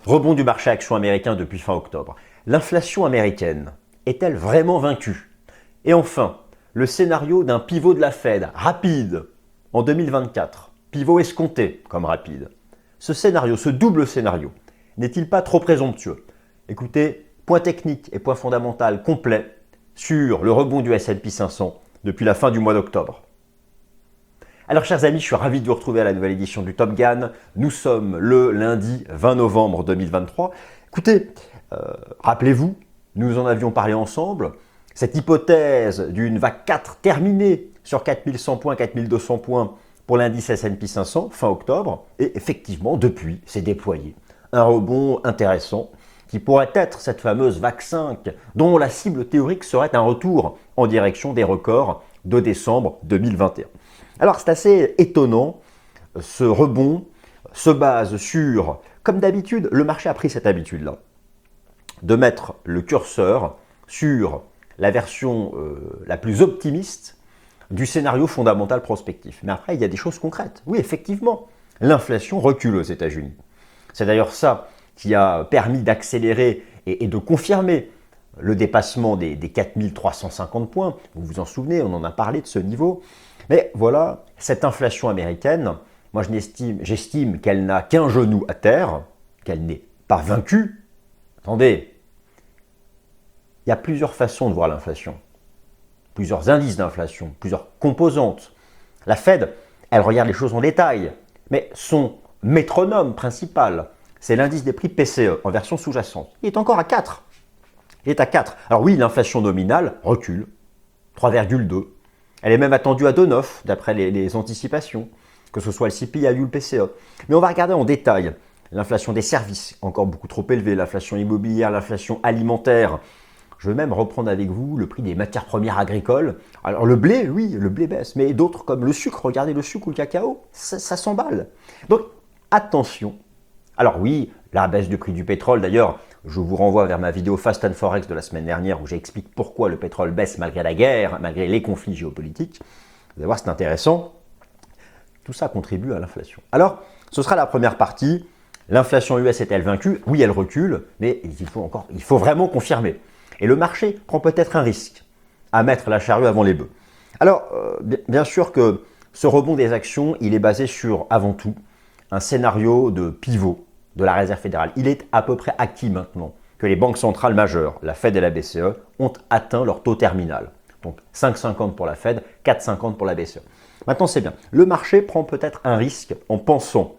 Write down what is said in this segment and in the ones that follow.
Rebond du marché action américain depuis fin octobre. L'inflation américaine est-elle vraiment vaincue? Et enfin, le scénario d'un pivot de la Fed rapide en 2024, pivot escompté comme rapide. Ce scénario, ce double scénario, n'est-il pas trop présomptueux? Écoutez, point technique et point fondamental complet sur le rebond du S&P 500 depuis la fin du mois d'octobre. Alors chers amis, je suis ravi de vous retrouver à la nouvelle édition du Top Gun. Nous sommes le lundi 20 novembre 2023. Écoutez, rappelez-vous, nous en avions parlé ensemble, cette hypothèse d'une vague 4 terminée sur 4100 points, 4200 points pour l'indice S&P 500 fin octobre. Et effectivement, depuis, s'est déployé un rebond intéressant qui pourrait être cette fameuse vague 5 dont la cible théorique serait un retour en direction des records de décembre 2021. Alors c'est assez étonnant, ce rebond se base sur, comme d'habitude, le marché a pris cette habitude-là, de mettre le curseur sur la version la plus optimiste du scénario fondamental prospectif. Mais après, il y a des choses concrètes. Oui, effectivement, l'inflation recule aux États-Unis. C'est d'ailleurs ça qui a permis d'accélérer et de confirmer le dépassement des 4350 points. Vous vous en souvenez, on en a parlé de ce niveau. Mais voilà, cette inflation américaine, moi j'estime qu'elle n'a qu'un genou à terre, qu'elle n'est pas vaincue. Attendez, il y a plusieurs façons de voir l'inflation, plusieurs indices d'inflation, plusieurs composantes. La Fed, elle regarde les choses en détail, mais son métronome principal, c'est l'indice des prix PCE en version sous-jacente. Il est encore à 4. Il est à 4. Alors oui, l'inflation nominale recule, 3,2. Elle est même attendue à 2,9 d'après les anticipations, que ce soit le CPI ou le PCE. Mais on va regarder en détail l'inflation des services, encore beaucoup trop élevée, l'inflation immobilière, l'inflation alimentaire. Je vais même reprendre avec vous le prix des matières premières agricoles. Alors le blé, oui, le blé baisse, mais d'autres comme le sucre, regardez le sucre ou le cacao, ça s'emballe. Donc attention. Alors oui, la baisse du prix du pétrole, d'ailleurs, je vous renvoie vers ma vidéo Fast and Forex de la semaine dernière où j'explique pourquoi le pétrole baisse malgré la guerre, malgré les conflits géopolitiques. Vous allez voir, c'est intéressant. Tout ça contribue à l'inflation. Alors, ce sera la première partie. L'inflation US est-elle vaincue? Oui, elle recule, mais il faut vraiment confirmer. Et le marché prend peut-être un risque à mettre la charrue avant les bœufs. Alors, bien sûr que ce rebond des actions, il est basé sur, avant tout, un scénario de pivot de la Réserve fédérale. Il est à peu près acquis maintenant que les banques centrales majeures, la Fed et la BCE, ont atteint leur taux terminal. Donc 5,50 pour la Fed, 4,50 pour la BCE. Maintenant, c'est bien. Le marché prend peut-être un risque en pensant.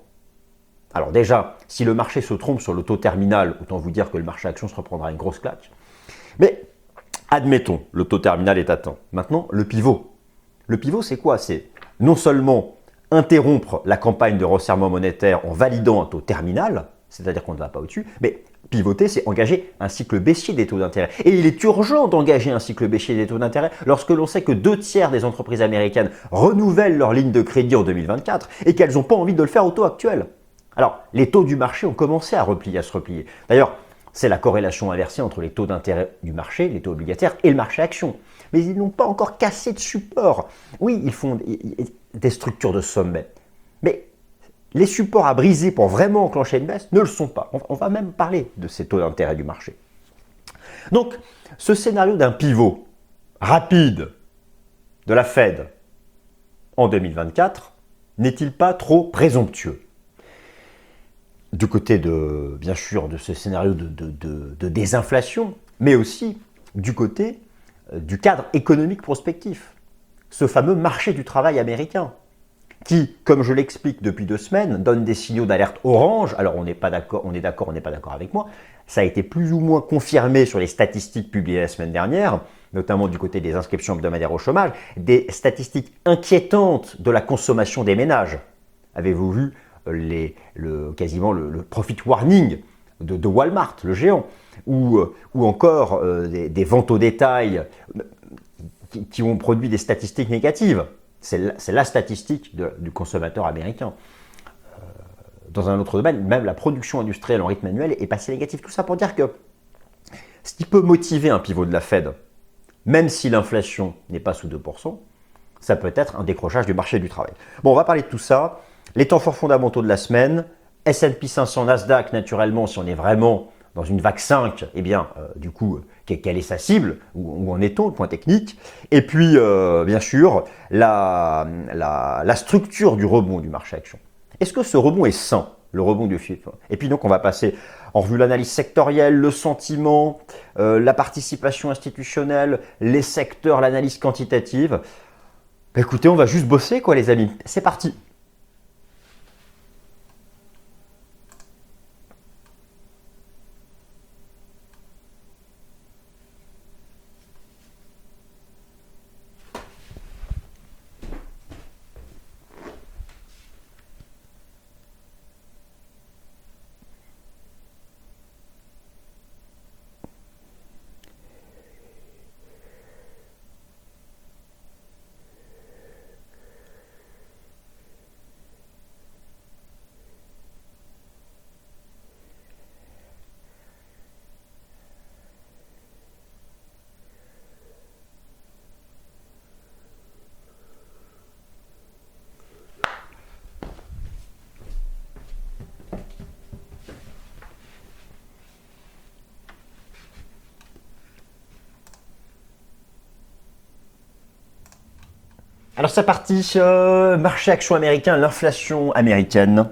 Alors déjà, si le marché se trompe sur le taux terminal, autant vous dire que le marché action se reprendra une grosse claque. Mais admettons, le taux terminal est atteint. Maintenant, le pivot. Le pivot, c'est quoi? C'est non seulement interrompre la campagne de resserrement monétaire en validant un taux terminal, c'est-à-dire qu'on ne va pas au-dessus, mais pivoter, c'est engager un cycle baissier des taux d'intérêt. Et il est urgent d'engager un cycle baissier des taux d'intérêt lorsque l'on sait que 2/3 des entreprises américaines renouvellent leur ligne de crédit en 2024 et qu'elles n'ont pas envie de le faire au taux actuel. Alors, les taux du marché ont commencé à se replier. D'ailleurs, c'est la corrélation inversée entre les taux d'intérêt du marché, les taux obligataires, et le marché action. Mais ils n'ont pas encore cassé de support. Oui, ils font des structures de sommet. Mais les supports à briser pour vraiment enclencher une baisse ne le sont pas. On va même parler de ces taux d'intérêt du marché. Donc, ce scénario d'un pivot rapide de la Fed en 2024 n'est-il pas trop présomptueux? Du côté bien sûr, de ce scénario de désinflation, mais aussi du côté du cadre économique prospectif, ce fameux marché du travail américain, qui, comme je l'explique depuis 2 semaines, donne des signaux d'alerte orange. Alors on n'est pas d'accord, on est d'accord avec moi. Ça a été plus ou moins confirmé sur les statistiques publiées la semaine dernière, notamment du côté des inscriptions hebdomadaires au chômage, des statistiques inquiétantes de la consommation des ménages. Avez-vous vu quasiment le profit warning de Walmart, le géant, ou encore des ventes au détail qui ont produit des statistiques négatives. C'est la statistique du consommateur américain. Dans un autre domaine, même la production industrielle en rythme annuel est passée négative. Tout ça pour dire que ce qui peut motiver un pivot de la Fed, même si l'inflation n'est pas sous 2%, ça peut être un décrochage du marché du travail. Bon, on va parler de tout ça. Les temps forts fondamentaux de la semaine, S&P 500, Nasdaq, naturellement, si on est vraiment dans une vague 5, eh bien, du coup, quelle est sa cible? Où en est-on, le point technique? Et puis, bien sûr, la structure du rebond du marché action. Est-ce que ce rebond est sain, le rebond du FIP? Et puis donc, on va passer en revue l'analyse sectorielle, le sentiment, la participation institutionnelle, les secteurs, l'analyse quantitative. Bah, écoutez, on va juste bosser, quoi, les amis. C'est parti! Alors c'est parti, marché action américain, l'inflation américaine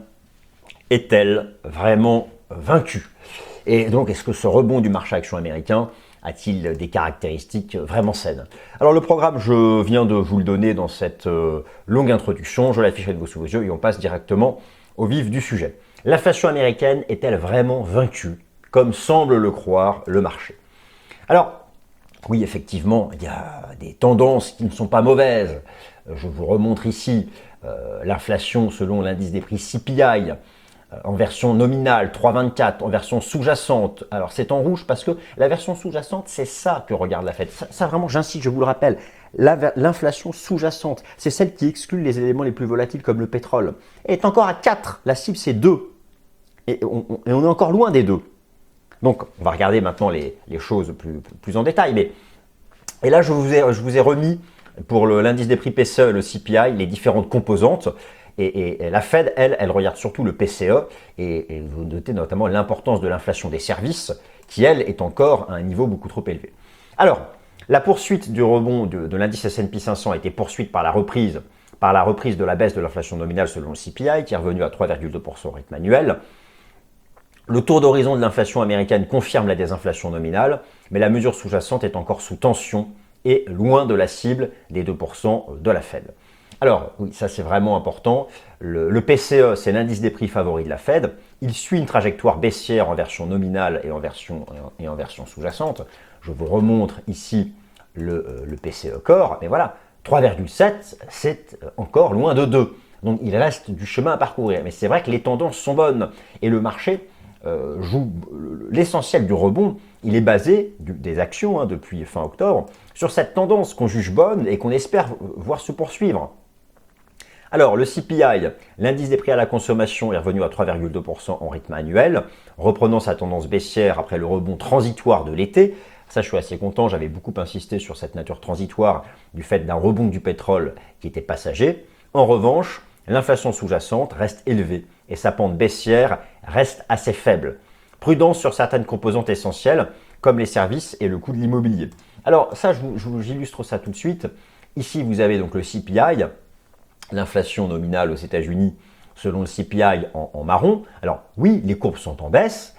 est-elle vraiment vaincue? Et donc est-ce que ce rebond du marché action américain a-t-il des caractéristiques vraiment saines? Alors le programme, je viens de vous le donner dans cette longue introduction, je l'affiche avec vous sous vos yeux et on passe directement au vif du sujet. L'inflation américaine est-elle vraiment vaincue, comme semble le croire le marché? Alors, oui, effectivement, il y a des tendances qui ne sont pas mauvaises. Je vous remontre ici l'inflation selon l'indice des prix CPI en version nominale 3,24, en version sous-jacente. Alors c'est en rouge parce que la version sous-jacente, c'est ça que regarde la Fed. Ça vraiment, j'insiste, je vous le rappelle, l'inflation sous-jacente, c'est celle qui exclut les éléments les plus volatiles comme le pétrole. Elle est encore à 4, la cible c'est 2. Et on est encore loin des 2. Donc, on va regarder maintenant les choses plus en détail. Et là, je vous ai remis pour l'indice des prix PCE, le CPI, les différentes composantes. Et la Fed, elle regarde surtout le PCE. Et vous notez notamment l'importance de l'inflation des services, qui, elle, est encore à un niveau beaucoup trop élevé. Alors, la poursuite du rebond de l'indice S&P 500 a été poursuite par la reprise de la baisse de l'inflation nominale selon le CPI, qui est revenu à 3,2% au rythme annuel. Le tour d'horizon de l'inflation américaine confirme la désinflation nominale, mais la mesure sous-jacente est encore sous tension et loin de la cible des 2% de la Fed. Alors, oui, ça c'est vraiment important. Le PCE, c'est l'indice des prix favori de la Fed. Il suit une trajectoire baissière en version nominale et en version sous-jacente. Je vous remontre ici le PCE Core, mais voilà, 3,7, c'est encore loin de 2. Donc il reste du chemin à parcourir. Mais c'est vrai que les tendances sont bonnes et le marché joue l'essentiel du rebond, il est basé des actions depuis fin octobre sur cette tendance qu'on juge bonne et qu'on espère voir se poursuivre. Alors le CPI, l'indice des prix à la consommation, est revenu à 3,2% en rythme annuel, reprenant sa tendance baissière après le rebond transitoire de l'été. Ça, je suis assez content, j'avais beaucoup insisté sur cette nature transitoire du fait d'un rebond du pétrole qui était passager. En revanche, l'inflation sous-jacente reste élevée et sa pente baissière reste assez faible. Prudence sur certaines composantes essentielles comme les services et le coût de l'immobilier. Alors ça, j'illustre ça tout de suite. Ici, vous avez donc le CPI, l'inflation nominale aux États-Unis selon le CPI en marron. Alors oui, les courbes sont en baisse,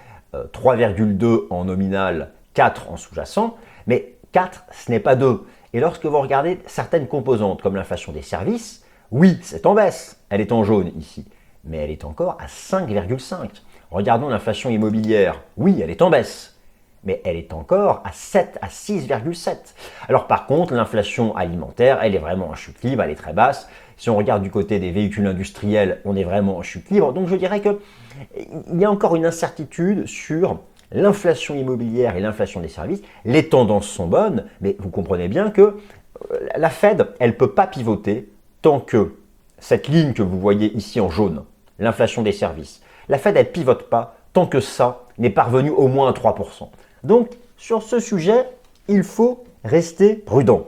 3,2 en nominal, 4 en sous-jacent, mais 4, ce n'est pas 2. Et lorsque vous regardez certaines composantes comme l'inflation des services, oui, c'est en baisse, elle est en jaune ici, mais elle est encore à 5,5. Regardons l'inflation immobilière, oui, elle est en baisse, mais elle est encore à 7 à 6,7. Alors par contre, l'inflation alimentaire, elle est vraiment en chute libre, elle est très basse. Si on regarde du côté des véhicules industriels, on est vraiment en chute libre. Donc je dirais qu'il y a encore une incertitude sur l'inflation immobilière et l'inflation des services. Les tendances sont bonnes, mais vous comprenez bien que la Fed, elle ne peut pas pivoter tant que cette ligne que vous voyez ici en jaune, l'inflation des services, la Fed, elle ne pivote pas tant que ça n'est pas revenu au moins à 3%. Donc, sur ce sujet, il faut rester prudent.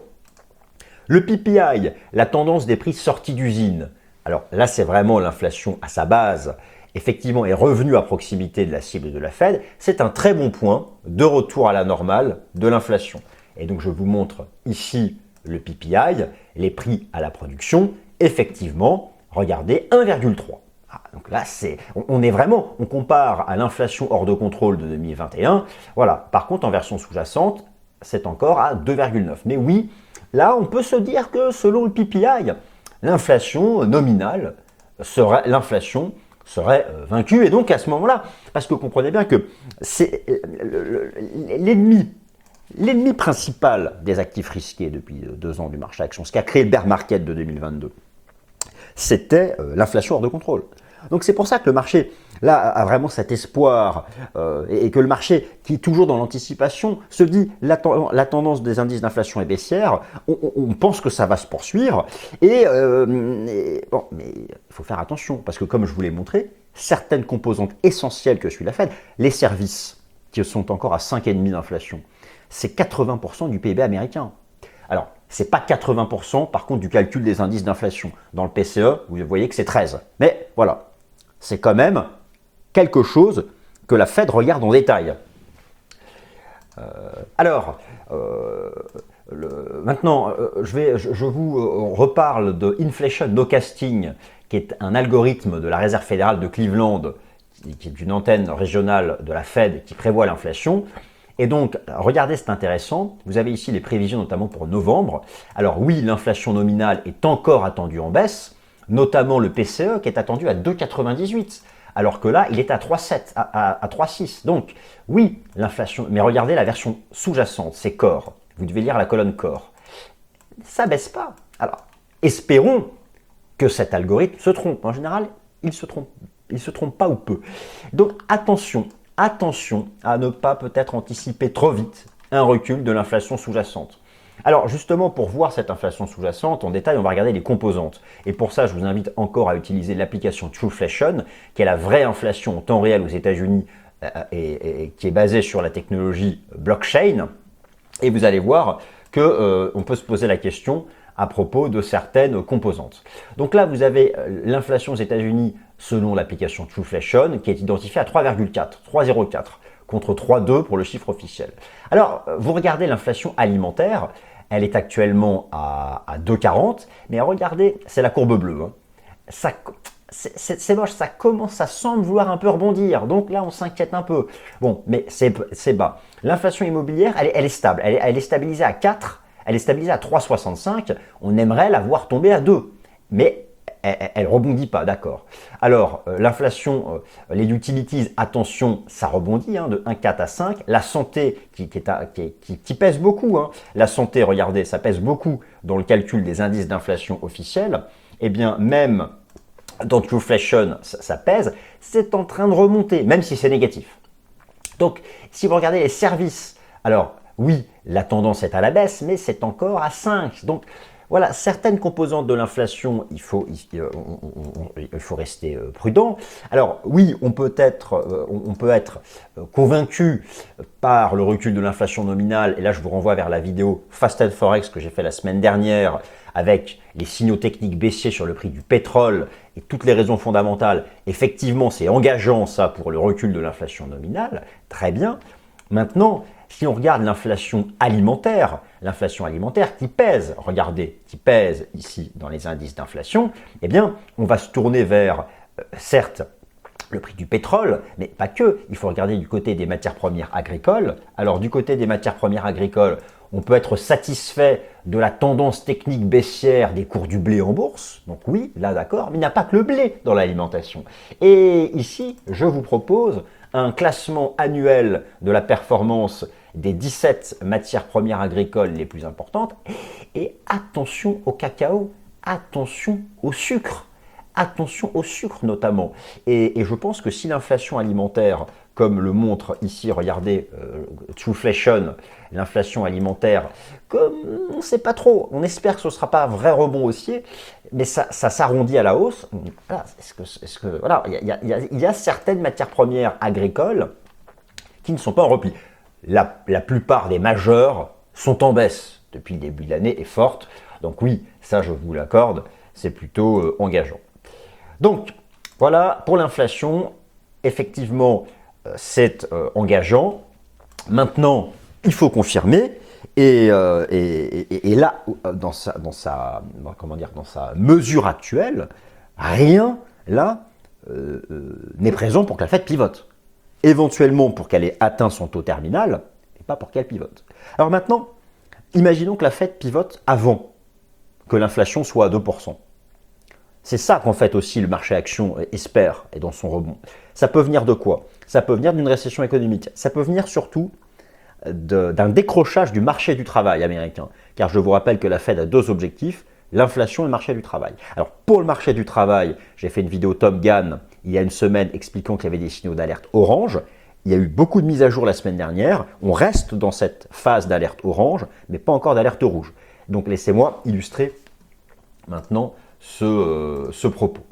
Le PPI, la tendance des prix sortis d'usine. Alors là, c'est vraiment l'inflation à sa base. effectivement, est revenu à proximité de la cible de la Fed, c'est un très bon point de retour à la normale de l'inflation. Et donc, je vous montre ici le PPI, les prix à la production. Effectivement, regardez, 1,3. Ah, donc là, on est vraiment, on compare à l'inflation hors de contrôle de 2021. Voilà. Par contre, en version sous-jacente, c'est encore à 2,9. Mais oui, là, on peut se dire que selon le PPI, l'inflation nominale serait vaincue. Et donc, à ce moment-là, parce que vous comprenez bien que c'est l'ennemi principal des actifs risqués depuis 2 ans du marché action, ce qui a créé le bear market de 2022, c'était l'inflation hors de contrôle. Donc c'est pour ça que le marché là a vraiment cet espoir et que le marché qui est toujours dans l'anticipation se dit la tendance des indices d'inflation est baissière, on pense que ça va se poursuivre bon, mais il faut faire attention parce que comme je vous l'ai montré, certaines composantes essentielles que suit la Fed, les services qui sont encore à 5,5 d'inflation, c'est 80% du PIB américain. Alors, ce n'est pas 80% par contre du calcul des indices d'inflation. Dans le PCE, vous voyez que c'est 13. Mais voilà, c'est quand même quelque chose que la Fed regarde en détail. Maintenant, je vous reparle de Inflation Nowcasting, qui est un algorithme de la Réserve fédérale de Cleveland, qui est une antenne régionale de la Fed qui prévoit l'inflation. Et donc, regardez, c'est intéressant. Vous avez ici les prévisions, notamment pour novembre. Alors oui, l'inflation nominale est encore attendue en baisse, notamment le PCE qui est attendu à 2,98, alors que là, il est à 3,7, à 3,6. Donc oui, l'inflation, mais regardez la version sous-jacente, c'est Core. Vous devez lire la colonne Core. Ça baisse pas. Alors, espérons que cet algorithme se trompe. En général, il se trompe. Il se trompe pas ou peu. Donc attention à ne pas peut-être anticiper trop vite un recul de l'inflation sous-jacente. Alors justement, pour voir cette inflation sous-jacente en détail, on va regarder les composantes. Et pour ça, je vous invite encore à utiliser l'application Trueflation, qui est la vraie inflation en temps réel aux États-Unis et qui est basée sur la technologie blockchain. Et vous allez voir qu'on peut se poser la question à propos de certaines composantes. Donc là, vous avez l'inflation aux États-Unis selon l'application Trueflation qui est identifiée à 3,04 contre 3,2 pour le chiffre officiel. Alors, vous regardez l'inflation alimentaire, elle est actuellement à 2,40, mais regardez, c'est la courbe bleue. Hein. C'est moche, ça semble vouloir un peu rebondir, donc là on s'inquiète un peu. Bon, mais c'est bas. L'inflation immobilière, elle est stable, elle est stabilisée à 4, elle est stabilisée à 3,65, on aimerait la voir tomber à 2, mais elle rebondit pas, d'accord. Alors, l'inflation, les utilities, attention, ça rebondit de 1,4 à 5. La santé, qui pèse beaucoup, la santé, regardez, ça pèse beaucoup dans le calcul des indices d'inflation officiels. Eh bien, même dans Trueflation, ça pèse, c'est en train de remonter, même si c'est négatif. Donc, si vous regardez les services, alors oui, la tendance est à la baisse, mais c'est encore à 5. Donc, voilà, certaines composantes de l'inflation, il faut rester prudent. Alors oui, on peut être convaincu par le recul de l'inflation nominale, et là je vous renvoie vers la vidéo Fast and Forex que j'ai fait la semaine dernière avec les signaux techniques baissiers sur le prix du pétrole et toutes les raisons fondamentales. Effectivement, c'est engageant ça pour le recul de l'inflation nominale, très bien. Maintenant, si on regarde l'inflation alimentaire qui pèse, regardez, qui pèse ici dans les indices d'inflation, eh bien, on va se tourner vers, certes, le prix du pétrole, mais pas que. Il faut regarder du côté des matières premières agricoles. Alors, du côté des matières premières agricoles, on peut être satisfait de la tendance technique baissière des cours du blé en bourse. Donc oui, là d'accord, mais il n'y a pas que le blé dans l'alimentation. Et ici, je vous propose un classement annuel de la performance des 17 matières premières agricoles les plus importantes. Et attention au cacao, attention au sucre notamment. Et je pense que si l'inflation alimentaire, comme le montre ici, regardez, Trueflation, l'inflation alimentaire, comme on ne sait pas trop, on espère que ce ne sera pas un vrai rebond haussier, mais ça s'arrondit à la hausse. Voilà, voilà, il y a certaines matières premières agricoles qui ne sont pas en repli. La plupart des majeures sont en baisse depuis le début de l'année et fortes. Donc oui, ça je vous l'accorde, c'est plutôt engageant. Donc, Voilà, pour l'inflation, effectivement, c'est engageant. Maintenant, il faut confirmer. Et là, comment dire, dans sa mesure actuelle, rien là n'est présent pour que la Fed pivote. Éventuellement pour qu'elle ait atteint son taux terminal, et pas pour qu'elle pivote. Alors maintenant, imaginons que la Fed pivote avant que l'inflation soit à 2%. C'est ça qu'en fait aussi le marché action espère et dans son rebond. Ça peut venir de quoi? Ça peut venir d'une récession économique. Ça peut venir surtout d'un décrochage du marché du travail américain. Car je vous rappelle que la Fed a deux objectifs, l'inflation et le marché du travail. Alors pour le marché du travail, j'ai fait une vidéo Top Gun il y a une semaine expliquant qu'il y avait des signaux d'alerte orange. Il y a eu beaucoup de mises à jour la semaine dernière. On reste dans cette phase d'alerte orange, mais pas encore d'alerte rouge. Donc laissez-moi illustrer maintenant ce propos.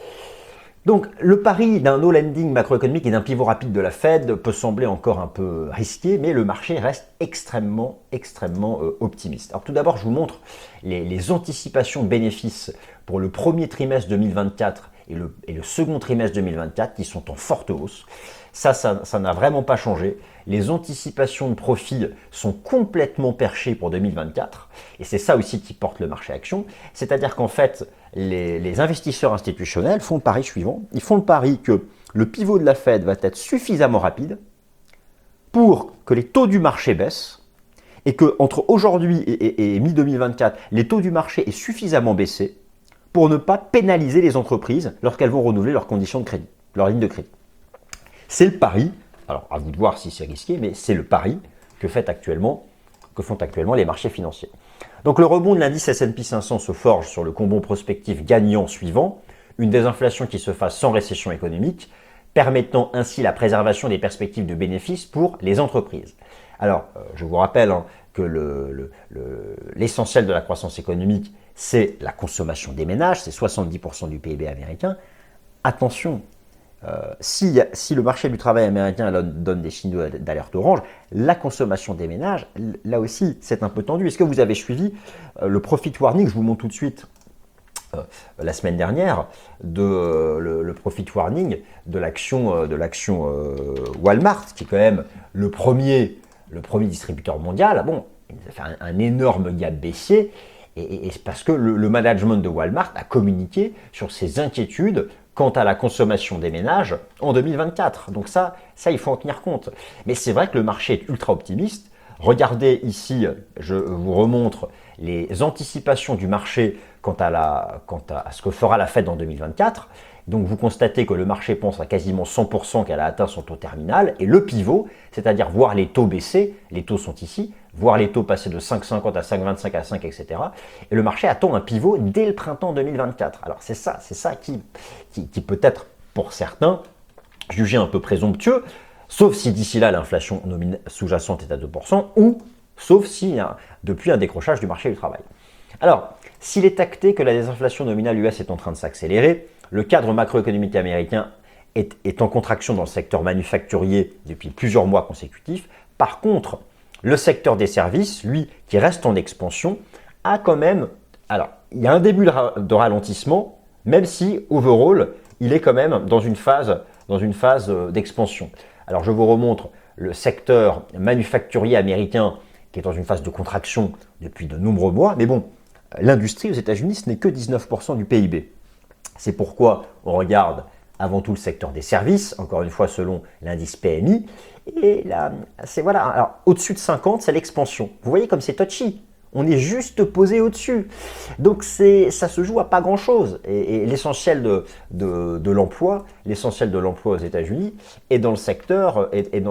Donc le pari d'un no landing macroéconomique et d'un pivot rapide de la Fed peut sembler encore un peu risqué, mais le marché reste extrêmement optimiste. Alors tout d'abord, je vous montre les anticipations de bénéfices pour le premier trimestre 2024 et le second trimestre 2024 qui sont en forte hausse. Ça n'a vraiment pas changé. Les anticipations de profit sont complètement perchées pour 2024 et c'est ça aussi qui porte le marché action. C'est-à-dire qu'en fait, les investisseurs institutionnels font le pari suivant. Ils font le pari que le pivot de la Fed va être suffisamment rapide pour que les taux du marché baissent et qu'entre aujourd'hui et mi-2024, les taux du marché aient suffisamment baissé pour ne pas pénaliser les entreprises lorsqu'elles vont renouveler leurs conditions de crédit, leurs lignes de crédit. C'est le pari, alors à vous de voir si c'est risqué, mais c'est le pari que font actuellement les marchés financiers. Donc le rebond de l'indice S&P 500 se forge sur le combo prospectif gagnant suivant, une désinflation qui se fasse sans récession économique, permettant ainsi la préservation des perspectives de bénéfices pour les entreprises. Alors, je vous rappelle que l'essentiel de la croissance économique, c'est la consommation des ménages, c'est 70% du PIB américain. Attention, si le marché du travail américain donne des signaux d'alerte orange, la consommation des ménages, là aussi, c'est un peu tendu. Est-ce que vous avez suivi le profit warning? Je vous montre tout de suite la semaine dernière le profit warning de l'action Walmart, qui est quand même le premier distributeur mondial. Bon, il a fait un énorme gap baissier. Et c'est parce que le management de Walmart a communiqué sur ses inquiétudes quant à la consommation des ménages en 2024. Donc ça, il faut en tenir compte. Mais c'est vrai que le marché est ultra optimiste. Regardez ici, je vous remontre les anticipations du marché quant à ce que fera la Fed en 2024. Donc vous constatez que le marché pense à quasiment 100% qu'elle a atteint son taux terminal. Et le pivot, c'est-à-dire voir les taux baisser, les taux sont ici, voir les taux passer de 5,50 à 5,25 à 5, etc. Et le marché attend un pivot dès le printemps 2024. Alors c'est ça qui peut être pour certains jugé un peu présomptueux, sauf si d'ici là l'inflation sous-jacente est à 2%, ou sauf si depuis un décrochage du marché du travail. Alors, s'il est acté que la désinflation nominale US est en train de s'accélérer, le cadre macroéconomique américain est en contraction dans le secteur manufacturier depuis plusieurs mois consécutifs. Par contre, le secteur des services, lui, qui reste en expansion, a quand même... Alors, il y a un début de ralentissement, même si, overall, il est quand même dans une phase d'expansion. Alors, je vous remontre le secteur manufacturier américain qui est dans une phase de contraction depuis de nombreux mois. Mais bon, l'industrie aux États-Unis, ce n'est que 19% du PIB. C'est pourquoi on regarde avant tout le secteur des services, encore une fois selon l'indice PMI. Et là, c'est voilà. Alors, au-dessus de 50, c'est l'expansion. Vous voyez comme c'est touchy. On est juste posé au-dessus. Donc, ça se joue à pas grand-chose. Et l'essentiel de l'emploi, aux États-Unis est dans le secteur,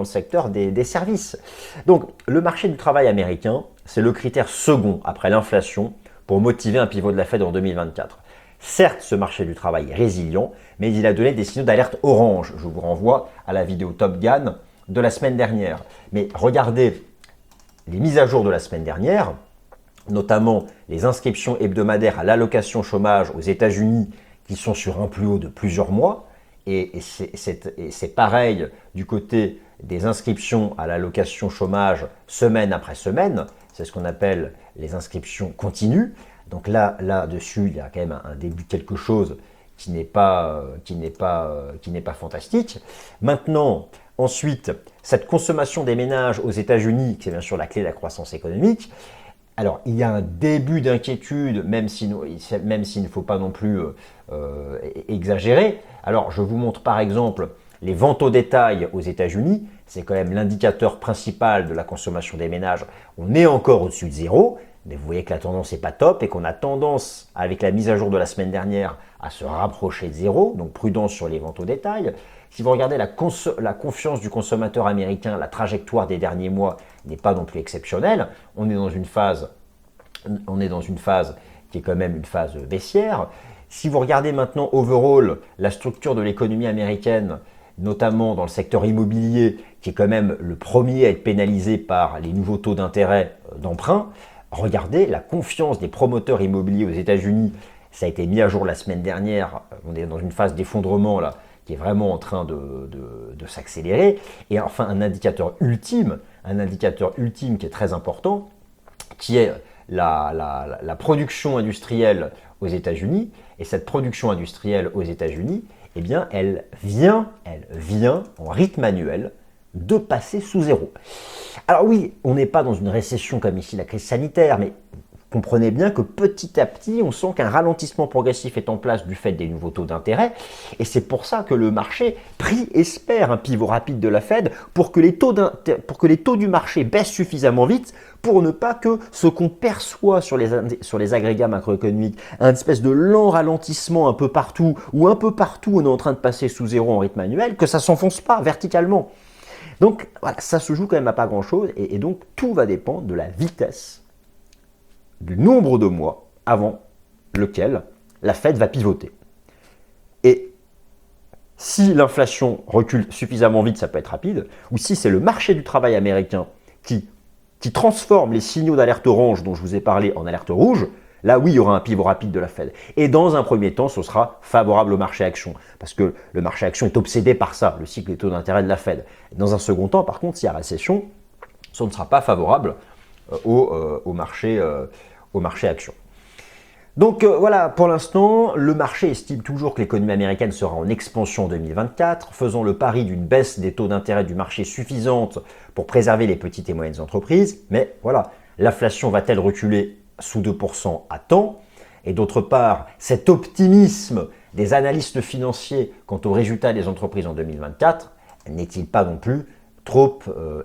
des services. Donc, le marché du travail américain, c'est le critère second après l'inflation pour motiver un pivot de la Fed en 2024. Certes, ce marché du travail est résilient, mais il a donné des signaux d'alerte orange. Je vous renvoie à la vidéo Top Gun de la semaine dernière. Mais regardez les mises à jour de la semaine dernière, notamment les inscriptions hebdomadaires à l'allocation chômage aux États-Unis qui sont sur un plus haut de plusieurs mois. Et c'est pareil du côté des inscriptions à l'allocation chômage semaine après semaine. C'est ce qu'on appelle les inscriptions continues. Donc là-dessus, il y a quand même un début de quelque chose qui n'est pas fantastique. Maintenant, ensuite, cette consommation des ménages aux États-Unis, qui est bien sûr la clé de la croissance économique, alors il y a un début d'inquiétude, même s'il ne faut pas non plus exagérer. Alors je vous montre par exemple les ventes au détail aux États-Unis, c'est quand même l'indicateur principal de la consommation des ménages. On est encore au-dessus de zéro, mais vous voyez que la tendance n'est pas top et qu'on a tendance, avec la mise à jour de la semaine dernière, à se rapprocher de zéro, donc prudence sur les ventes au détail. Si vous regardez la confiance du consommateur américain, la trajectoire des derniers mois n'est pas non plus exceptionnelle. On est dans une phase qui est quand même une phase baissière. Si vous regardez maintenant overall la structure de l'économie américaine, notamment dans le secteur immobilier, qui est quand même le premier à être pénalisé par les nouveaux taux d'intérêt d'emprunt, regardez la confiance des promoteurs immobiliers aux États-Unis. Ça a été mis à jour la semaine dernière. On est dans une phase d'effondrement là, qui est vraiment en train de s'accélérer. Et enfin, un indicateur ultime qui est très important, qui est la production industrielle aux États-Unis. Et cette production industrielle aux États-Unis, eh bien, elle vient en rythme annuel de passer sous zéro. Alors oui, on n'est pas dans une récession comme ici la crise sanitaire, mais comprenez bien que petit à petit, on sent qu'un ralentissement progressif est en place du fait des nouveaux taux d'intérêt. Et c'est pour ça que le marché espère un pivot rapide de la Fed pour que les taux du marché baissent suffisamment vite pour ne pas que ce qu'on perçoit sur les agrégats macroéconomiques, un espèce de lent ralentissement un peu partout, ou un peu partout on est en train de passer sous zéro en rythme annuel, que ça ne s'enfonce pas verticalement. Donc voilà, ça se joue quand même à pas grand-chose, et donc tout va dépendre de la vitesse du nombre de mois avant lequel la Fed va pivoter. Et si l'inflation recule suffisamment vite, ça peut être rapide, ou si c'est le marché du travail américain qui transforme les signaux d'alerte orange dont je vous ai parlé en alerte rouge, là oui, il y aura un pivot rapide de la Fed. Et dans un premier temps, ce sera favorable au marché action, parce que le marché action est obsédé par ça, le cycle des taux d'intérêt de la Fed. Dans un second temps, par contre, s'il y a récession, ce ne sera pas favorable au marché action. Donc voilà, pour l'instant, le marché estime toujours que l'économie américaine sera en expansion en 2024, faisant le pari d'une baisse des taux d'intérêt du marché suffisante pour préserver les petites et moyennes entreprises. Mais voilà, l'inflation va-t-elle reculer sous 2% à temps? Et d'autre part, cet optimisme des analystes financiers quant aux résultats des entreprises en 2024 n'est-il pas non plus trop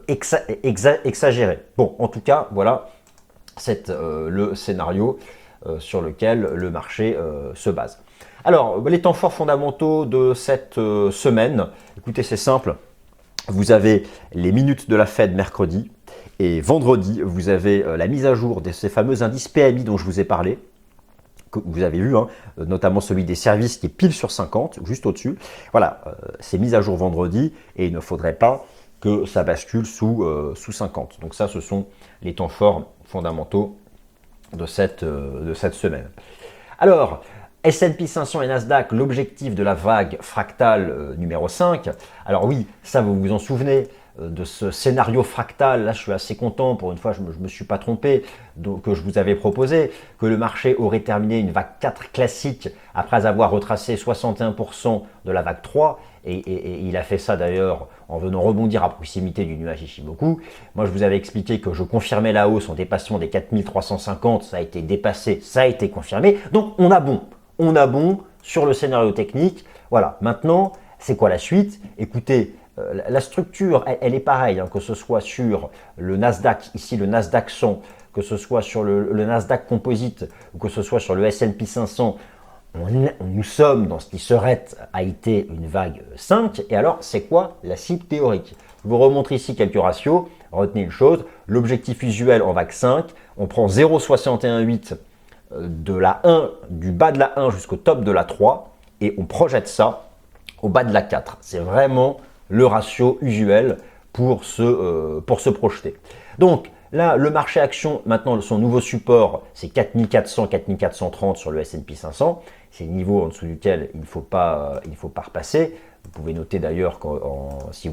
exagéré? Bon, en tout cas, voilà, c'est le scénario sur lequel le marché se base. Alors, les temps forts fondamentaux de cette semaine, écoutez, c'est simple. Vous avez les minutes de la Fed mercredi et vendredi, vous avez la mise à jour de ces fameux indices PMI dont je vous ai parlé, que vous avez vu, notamment celui des services qui est pile sur 50, juste au-dessus. Voilà, c'est mis à jour vendredi et il ne faudrait pas que ça bascule sous 50. Donc ça, ce sont les temps forts fondamentaux de cette semaine. Alors, S&P 500 et Nasdaq, l'objectif de la vague fractale numéro 5. Alors oui, ça vous vous en souvenez de ce scénario fractal. Là, je suis assez content, pour une fois, je ne me suis pas trompé, que je vous avais proposé, que le marché aurait terminé une vague 4 classique après avoir retracé 61% de la vague 3. Et il a fait ça d'ailleurs en venant rebondir à proximité du nuage Ichimoku. Moi, je vous avais expliqué que je confirmais la hausse en dépassement des 4350. Ça a été dépassé, ça a été confirmé. Donc, on a bon. On a bon sur le scénario technique. Voilà. Maintenant, c'est quoi la suite? Écoutez, la structure, elle est pareille, que ce soit sur le Nasdaq, ici le Nasdaq 100, que ce soit sur le Nasdaq Composite, ou que ce soit sur le S&P 500. Nous sommes dans ce qui a été une vague 5. Et alors, c'est quoi la cible théorique? Je vous remontre ici quelques ratios. Retenez une chose, l'objectif usuel en vague 5, on prend 0,618 de la 1, du bas de la 1 jusqu'au top de la 3, et on projette ça au bas de la 4. C'est vraiment le ratio usuel pour se projeter. Donc, là, le marché action, maintenant, son nouveau support, c'est 4400, 4430 sur le S&P 500. C'est le niveau en dessous duquel il ne faut pas repasser. Vous pouvez noter d'ailleurs qu'en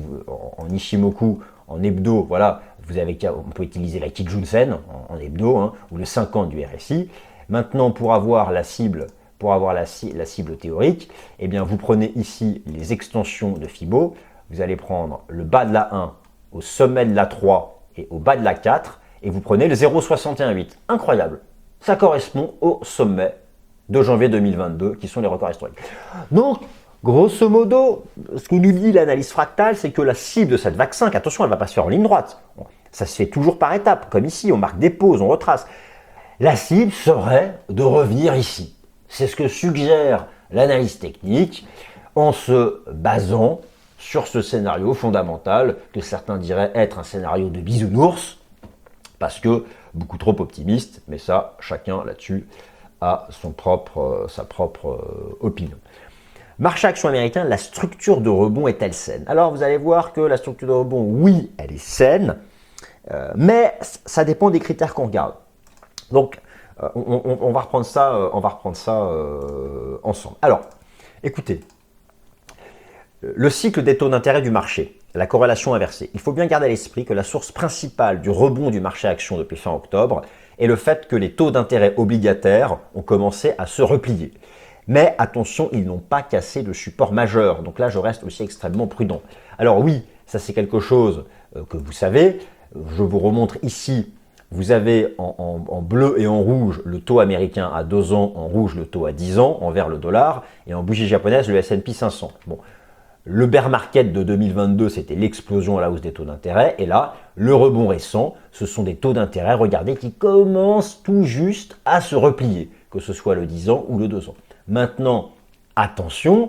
Ichimoku, en hebdo, voilà, on peut utiliser la Kijun-sen en hebdo, ou le 50 du RSI. Maintenant, pour avoir la cible pour avoir la cible théorique, eh bien vous prenez ici les extensions de Fibo, vous allez prendre le bas de la 1 au sommet de la 3 et au bas de la 4, et vous prenez le 0,618. Incroyable. Ça correspond au sommet de janvier 2022, qui sont les records historiques. Donc, grosso modo, ce que nous dit l'analyse fractale, c'est que la cible de cette vague 5, attention, elle ne va pas se faire en ligne droite. Ça se fait toujours par étapes, comme ici, on marque des pauses, on retrace. La cible serait de revenir ici. C'est ce que suggère l'analyse technique en se basant sur ce scénario fondamental que certains diraient être un scénario de bisounours, parce que beaucoup trop optimiste, mais ça, chacun là-dessus a sa propre opinion. Marché action américain, la structure de rebond est-elle saine? Alors vous allez voir que la structure de rebond, oui, elle est saine, mais ça dépend des critères qu'on regarde. Donc, on va reprendre ça, ensemble. Alors, écoutez, le cycle des taux d'intérêt du marché, la corrélation inversée. Il faut bien garder à l'esprit que la source principale du rebond du marché action depuis fin octobre est le fait que les taux d'intérêt obligataires ont commencé à se replier. Mais attention, ils n'ont pas cassé de support majeur. Donc là, je reste aussi extrêmement prudent. Alors oui, ça c'est quelque chose que vous savez. Je vous remontre ici. Vous avez en bleu et en rouge le taux américain à 2 ans, en rouge le taux à 10 ans, en vert le dollar, et en bougie japonaise le S&P 500. Bon, le bear market de 2022, c'était l'explosion à la hausse des taux d'intérêt, et là, le rebond récent, ce sont des taux d'intérêt, regardez, qui commencent tout juste à se replier, que ce soit le 10 ans ou le 2 ans. Maintenant, attention,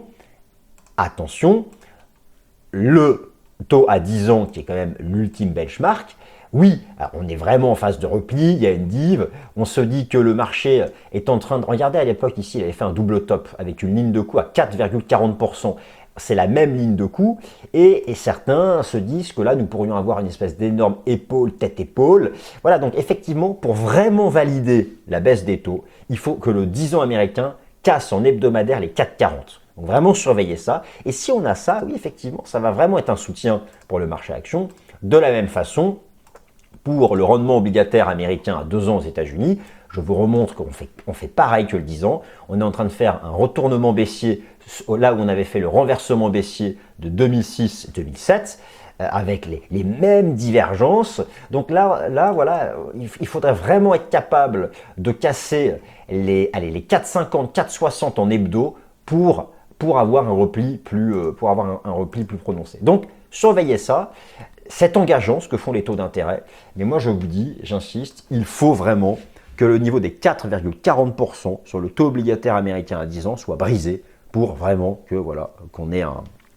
le taux à 10 ans, qui est quand même l'ultime benchmark, oui, alors on est vraiment en phase de repli, il y a une dive, on se dit que le marché est en train de... Regardez à l'époque ici, il avait fait un double top avec une ligne de coup à 4,40%. C'est la même ligne de coup et certains se disent que là, nous pourrions avoir une espèce d'énorme épaule, tête-épaule. Voilà, donc effectivement, pour vraiment valider la baisse des taux, il faut que le 10 ans américain casse en hebdomadaire les 4,40. Donc vraiment surveiller ça. Et si on a ça, oui, effectivement, ça va vraiment être un soutien pour le marché action. De la même façon, pour le rendement obligataire américain à 2 ans aux États-Unis, je vous remontre qu'on fait pareil que le 10 ans. On est en train de faire un retournement baissier là où on avait fait le renversement baissier de 2006-2007 avec les mêmes divergences. Donc là, voilà, il faudrait vraiment être capable de casser les 4,50, 4,60 en hebdo pour avoir un repli plus prononcé. Donc, surveillez ça. C'est engageant ce que font les taux d'intérêt, mais moi je vous dis, j'insiste, il faut vraiment que le niveau des 4,40% sur le taux obligataire américain à 10 ans soit brisé pour vraiment que voilà qu'on ait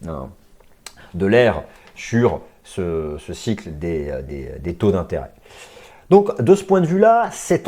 de l'air sur ce cycle des taux d'intérêt. Donc de ce point de vue-là, c'est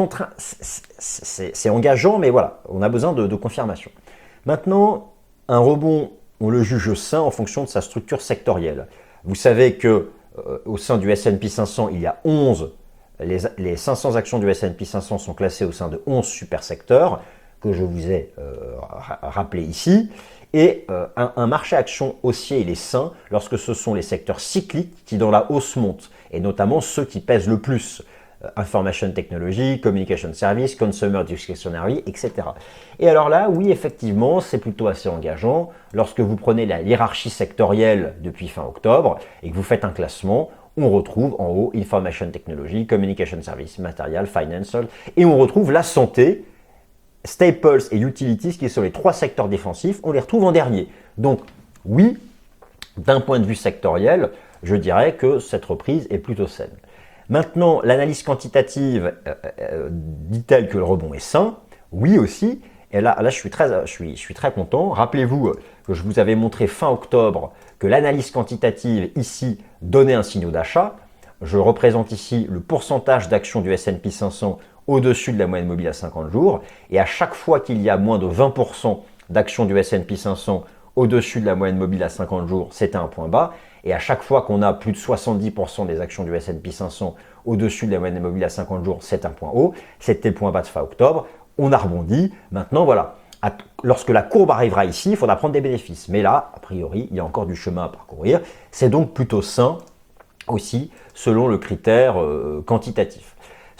engageant, mais voilà, on a besoin de confirmation. Maintenant, un rebond, on le juge sain en fonction de sa structure sectorielle. Vous savez que au sein du S&P 500, il y a 11, les 500 actions du S&P 500 sont classées au sein de 11 super secteurs que je vous ai rappelé ici. Et un marché action haussier, il est sain lorsque ce sont les secteurs cycliques qui dans la hausse montent, et notamment ceux qui pèsent le plus. Information Technology, Communication Service, Consumer Discretionary, etc. Et alors là, oui, effectivement, c'est plutôt assez engageant. Lorsque vous prenez la hiérarchie sectorielle depuis fin octobre et que vous faites un classement, on retrouve en haut Information Technology, Communication Service, Material, Financial, et on retrouve la santé, Staples et Utilities, qui sont les 3 secteurs défensifs, on les retrouve en dernier. Donc, oui, d'un point de vue sectoriel, je dirais que cette reprise est plutôt saine. Maintenant, l'analyse quantitative dit-elle que le rebond est sain? Oui aussi. Et là je suis très content. Rappelez-vous que je vous avais montré fin octobre que l'analyse quantitative ici donnait un signal d'achat. Je représente ici le pourcentage d'actions du S&P 500 au-dessus de la moyenne mobile à 50 jours. Et à chaque fois qu'il y a moins de 20% d'actions du S&P 500 au-dessus de la moyenne mobile à 50 jours, c'était un point bas. Et à chaque fois qu'on a plus de 70% des actions du S&P 500 au-dessus de la moyenne mobile à 50 jours, c'est un point haut. C'était le point bas de fin octobre. On a rebondi. Maintenant, voilà. Lorsque la courbe arrivera ici, il faudra prendre des bénéfices. Mais là, a priori, il y a encore du chemin à parcourir. C'est donc plutôt sain aussi, selon le critère quantitatif.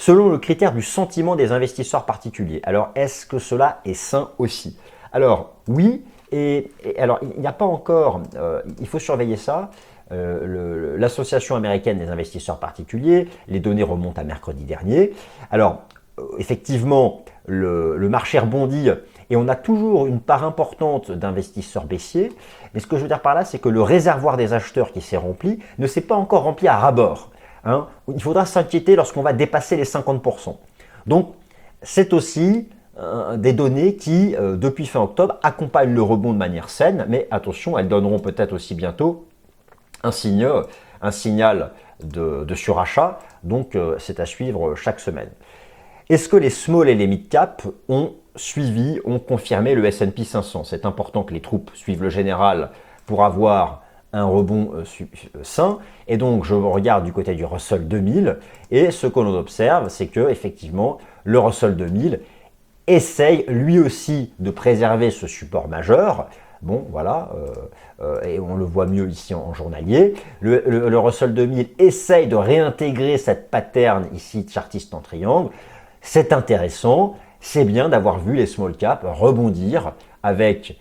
selon le critère du sentiment des investisseurs particuliers. Alors, est-ce que cela est sain aussi? Alors, oui, et alors, il n'y a pas encore, il faut surveiller ça. L'Association américaine des investisseurs particuliers, les données remontent à mercredi dernier. Alors, effectivement, le marché rebondit et on a toujours une part importante d'investisseurs baissiers. Mais ce que je veux dire par là, c'est que le réservoir des acheteurs qui s'est rempli ne s'est pas encore rempli à ras-bord. Hein. Il faudra s'inquiéter lorsqu'on va dépasser les 50%. Donc, c'est aussi des données qui, depuis fin octobre, accompagnent le rebond de manière saine. Mais attention, elles donneront peut-être aussi bientôt un signal de surachat. Donc, c'est à suivre chaque semaine. Est-ce que les small et les mid cap ont confirmé le S&P 500? C'est important que les troupes suivent le général pour avoir un rebond sain. Et donc, je regarde du côté du Russell 2000. Et ce que l'on observe, c'est que effectivement, le Russell 2000 essaye lui aussi de préserver ce support majeur. Bon, voilà, et on le voit mieux ici en journalier. Le Russell 2000 essaye de réintégrer cette pattern ici chartiste en triangle. C'est intéressant, c'est bien d'avoir vu les small caps rebondir avec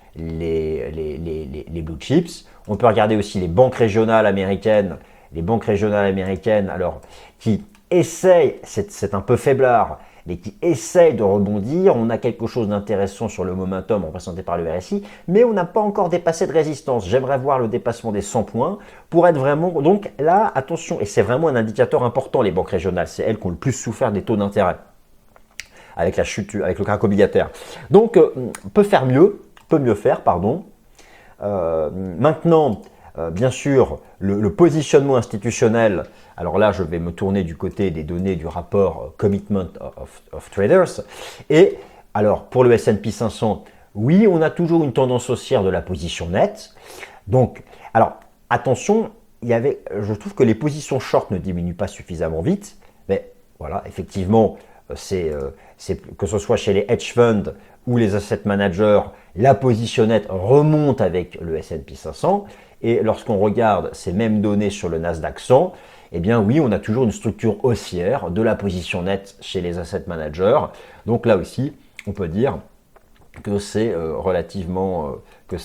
les blue chips. On peut regarder aussi les banques régionales américaines, alors qui essayent, c'est un peu faiblard, mais qui essayent de rebondir. On a quelque chose d'intéressant sur le momentum représenté par le RSI, mais on n'a pas encore dépassé de résistance. J'aimerais voir le dépassement des 100 points pour être vraiment... Donc là, attention, et c'est vraiment un indicateur important, les banques régionales. C'est elles qui ont le plus souffert des taux d'intérêt avec la chute, avec le crack obligataire. Donc, peut mieux faire, pardon. Maintenant, bien sûr, le positionnement institutionnel, alors là, je vais me tourner du côté des données du rapport Commitment of Traders. Et alors, pour le S&P 500, oui, on a toujours une tendance haussière de la position nette. Donc, alors, attention, je trouve que les positions short ne diminuent pas suffisamment vite. Mais voilà, effectivement, que ce soit chez les hedge funds ou les asset managers, la position nette remonte avec le S&P 500. Et lorsqu'on regarde ces mêmes données sur le Nasdaq 100, eh bien oui, on a toujours une structure haussière de la position nette chez les asset managers. Donc là aussi, on peut dire que c'est relativement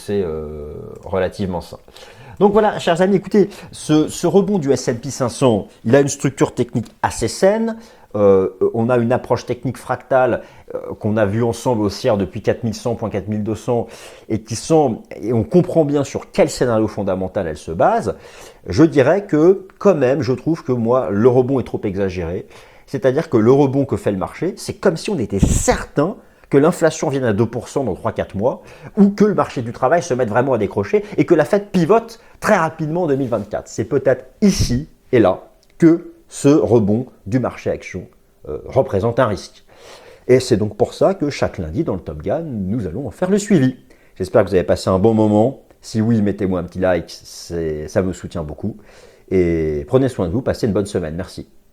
sain. Donc voilà, chers amis, écoutez, ce rebond du S&P 500, il a une structure technique assez saine. On a une approche technique fractale qu'on a vue ensemble haussière depuis 4100.4200 et on comprend bien sur quel scénario fondamental elle se base. Je dirais que quand même, je trouve que moi, le rebond est trop exagéré. C'est-à-dire que le rebond que fait le marché, c'est comme si on était certain que l'inflation vienne à 2% dans 3-4 mois ou que le marché du travail se mette vraiment à décrocher et que la Fed pivote très rapidement en 2024. C'est peut-être ici et là que ce rebond du marché action représente un risque. Et c'est donc pour ça que chaque lundi dans le Top Gun, nous allons en faire le suivi. J'espère que vous avez passé un bon moment. Si oui, mettez-moi un petit like, ça me soutient beaucoup. Et prenez soin de vous, passez une bonne semaine. Merci.